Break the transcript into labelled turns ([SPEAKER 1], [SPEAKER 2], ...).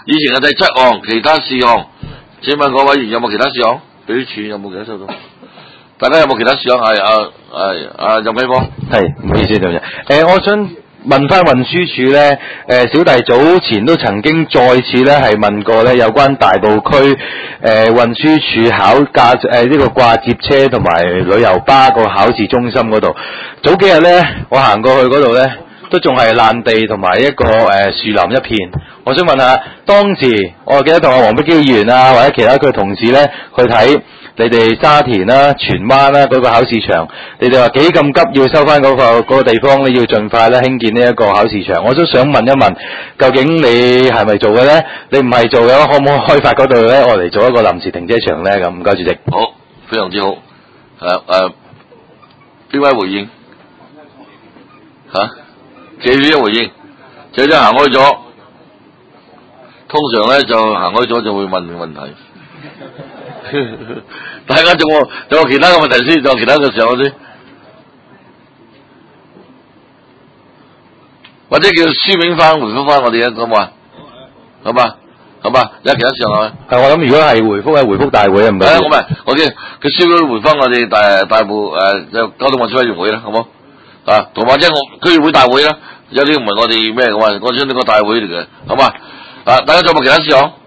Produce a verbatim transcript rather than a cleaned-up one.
[SPEAKER 1] 以前嘅第七項，其他事項。請問各位委員有冇其他事項？秘書處有冇其他收到？大家有冇其他事項？係啊係啊任啟芳。
[SPEAKER 2] 係，唔好意思，對唔住。誒，我想問翻運輸署咧，誒小弟早前都曾經再次咧係問過咧有關大埔區誒運輸署考駕誒呢個掛接車同埋旅遊巴個考試中心嗰度。早幾日咧，我行過去嗰度咧，都仲係爛地同埋一個誒樹林一片。我想問下，當時我記得同阿黃碧嬌議員啊，或者其他佢同事咧去睇你哋沙田啦、荃灣啦嗰個考試場，你哋話幾咁急要收翻嗰、嗰個嗰個地方咧，要盡快咧興建呢一個考試場。我都想問一問，究竟你係咪做嘅咧？你唔係做嘅話，可唔可以開發嗰度咧，我嚟做一個臨時停車場咧？咁唔該主席。
[SPEAKER 1] 好，非常之好。誒、啊、誒，邊、啊、位回應？嚇、啊？謝小姐回應。謝小姐行開咗。通常咧就行開咗就會問問題，大家仲有仲有其他嘅問題先，仲有其他嘅時候先，或者叫書面翻回覆翻我哋啊，好嘛？好嘛？好嘛？有其他事項係咪？
[SPEAKER 2] 係我諗，如果係回覆係回覆大會啊，唔該。
[SPEAKER 1] 係我咪我叫佢書面回翻我哋大大部誒就交通運輸委員會啦，好冇？啊，同或者我區議會大會啦，有啲唔係我哋咩嘅話，我將呢個大會嚟嘅，好嘛？啊，大家仲有冇其他事項？